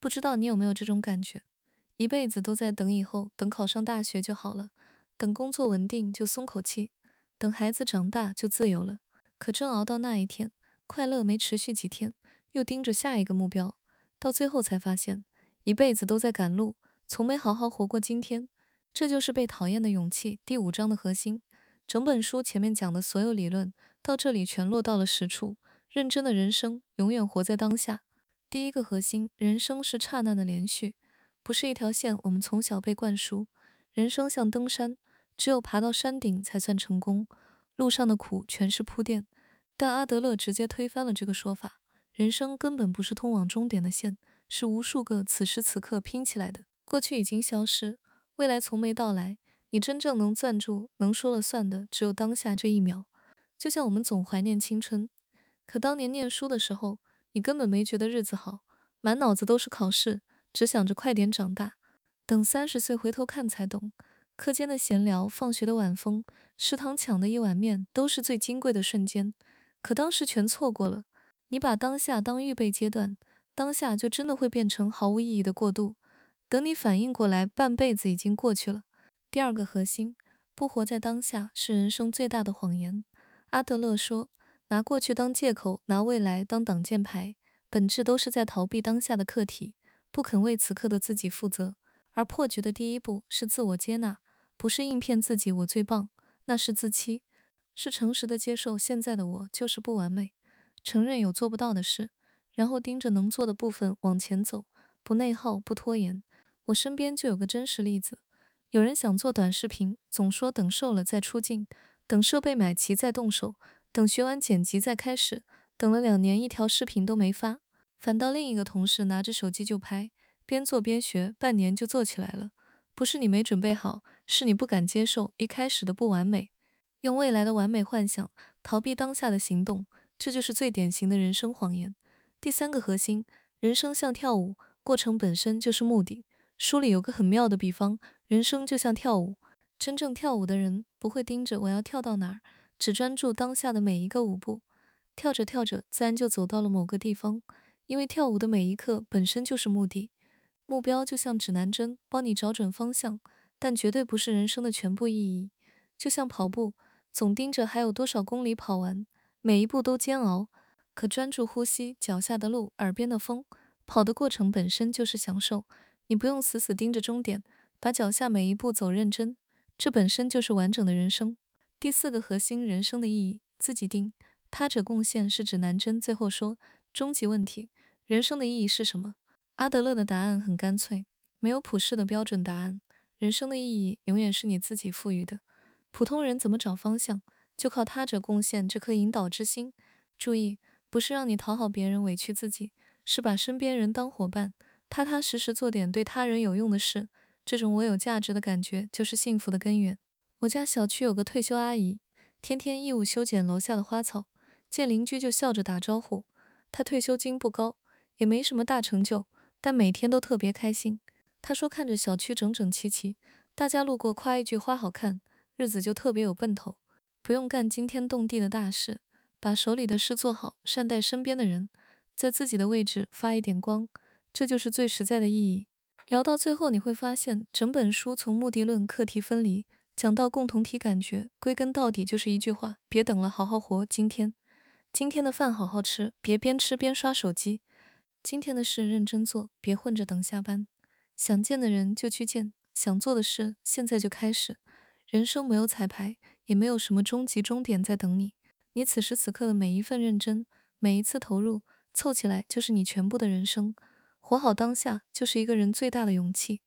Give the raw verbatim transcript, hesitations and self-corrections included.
不知道你有没有这种感觉，一辈子都在等以后，等考上大学就好了，等工作稳定就松口气，等孩子长大就自由了。可真熬到那一天，快乐没持续几天，又盯着下一个目标，到最后才发现，一辈子都在赶路，从没好好活过今天。这就是被讨厌的勇气第五章的核心。整本书前面讲的所有理论，到这里全落到了实处。认真的人生，永远活在当下。第一个核心，人生是刹那的连续，不是一条线。我们从小被灌输，人生像登山，只有爬到山顶才算成功，路上的苦全是铺垫。但阿德勒直接推翻了这个说法，人生根本不是通往终点的线，是无数个此时此刻拼起来的。过去已经消失，未来从没到来，你真正能攥住、能说了算的，只有当下这一秒。就像我们总怀念青春，可当年念书的时候，你根本没觉得日子好，满脑子都是考试，只想着快点长大。等三十岁回头看才懂，课间的闲聊、放学的晚风、食堂抢的一碗面，都是最金贵的瞬间。可当时全错过了。你把当下当预备阶段，当下就真的会变成毫无意义的过渡。等你反应过来，半辈子已经过去了。第二个核心，不活在当下是人生最大的谎言。阿德勒说，拿过去当借口，拿未来当挡箭牌，本质都是在逃避当下的课题，不肯为此刻的自己负责。而破局的第一步是自我接纳，不是硬骗自己我最棒，那是自欺，是诚实的接受现在的我就是不完美，承认有做不到的事，然后盯着能做的部分往前走，不内耗，不拖延。我身边就有个真实例子，有人想做短视频，总说等瘦了再出镜，等设备买齐再动手，等学完剪辑再开始，等了两年一条视频都没发，反倒另一个同事拿着手机就拍，边做边学，半年就做起来了。不是你没准备好，是你不敢接受一开始的不完美，用未来的完美幻想逃避当下的行动，这就是最典型的人生谎言。第三个核心，人生像跳舞，过程本身就是目的。书里有个很妙的比方，人生就像跳舞，真正跳舞的人不会盯着我要跳到哪儿，只专注当下的每一个舞步，跳着跳着自然就走到了某个地方，因为跳舞的每一刻本身就是目的。目标就像指南针，帮你找准方向，但绝对不是人生的全部意义。就像跑步，总盯着还有多少公里跑完，每一步都煎熬，可专注呼吸脚下的路，耳边的风，跑的过程本身就是享受。你不用死死盯着终点，把脚下每一步走认真，这本身就是完整的人生。第四个核心，人生的意义自己定，他者贡献是指南针。最后说，终极问题，人生的意义是什么？阿德勒的答案很干脆，没有普世的标准答案，人生的意义永远是你自己赋予的。普通人怎么找方向，就靠他者贡献这颗引导之心。注意，不是让你讨好别人委屈自己，是把身边人当伙伴，踏踏实实做点对他人有用的事。这种我有价值的感觉，就是幸福的根源。我家小区有个退休阿姨，天天义务修剪楼下的花草，见邻居就笑着打招呼。她退休金不高，也没什么大成就，但每天都特别开心。她说看着小区整整齐齐，大家路过夸一句花好看，日子就特别有奔头，不用干惊天动地的大事，把手里的事做好，善待身边的人，在自己的位置发一点光，这就是最实在的意义。聊到最后，你会发现，整本书从目的论、课题分离，讲到共同体感觉，归根到底就是一句话：别等了，好好活今天。今天的饭好好吃，别边吃边刷手机。今天的事认真做，别混着等下班。想见的人就去见，想做的事现在就开始。人生没有彩排，也没有什么终极终点在等你。你此时此刻的每一份认真，每一次投入，凑起来就是你全部的人生。活好当下，就是一个人最大的勇气。